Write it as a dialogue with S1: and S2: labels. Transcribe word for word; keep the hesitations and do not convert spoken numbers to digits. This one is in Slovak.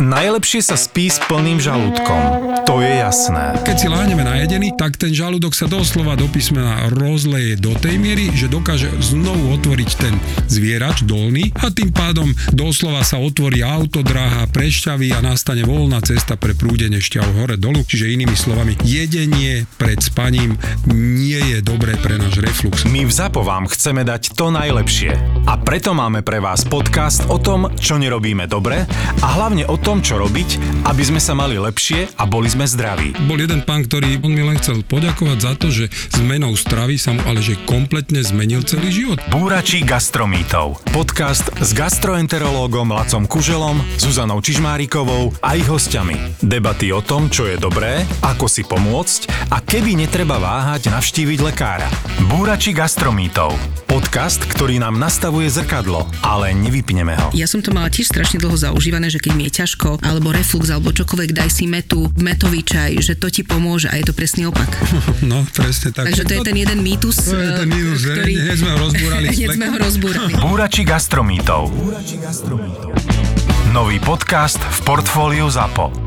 S1: Najlepšie sa spí s plným žalúdkom. To je jasné.
S2: Keď si láhneme najedený, tak ten žalúdok sa doslova do písmena rozleje do tej miery, že dokáže znovu otvoriť ten zvierač dolný a tým pádom doslova sa otvorí autodráha, prešťaví a nastane voľná cesta pre prúdenie šťav hore dolu. Čiže inými slovami, jedenie pred spaním nie je dobré pre náš reflux.
S1: My v ZAPO vám chceme dať to najlepšie. A preto máme pre vás podcast o tom, čo nerobíme dobre a hlavne o tom, čo robiť, aby sme sa mali lepšie a boli sme zdraví.
S2: Bol jeden pán, ktorý on mi len chcel poďakovať za to, že zmenou stravy sa mu ale že kompletne zmenil celý život.
S1: Búrači gastromýtov. Podcast s gastroenterológom Lacom Kuželom, Zuzanou Čižmárikovou a ich hostiami. Debaty o tom, čo je dobré, ako si pomôcť a kedy netreba váhať navštíviť lekára. Búrači gastromýtov. Podcast, ktorý nám nastavuje zrkadlo, ale nevypneme ho.
S3: Ja som to mala tiež strašne dlho zaužívané, že keď mi je ťažko, alebo reflux, alebo čokoľvek, daj si metu, metový čaj, že to ti pomôže a je to presný opak.
S2: No, presne tak.
S3: Takže to je ten jeden mýtus,
S2: to je ten mýtus,
S3: ktorý...
S2: Hneď sme ho rozbúrali.
S3: Hneď sme ho rozbúrali.
S1: Búrači gastromýtov. Nový podcast v portfóliu ZAPO.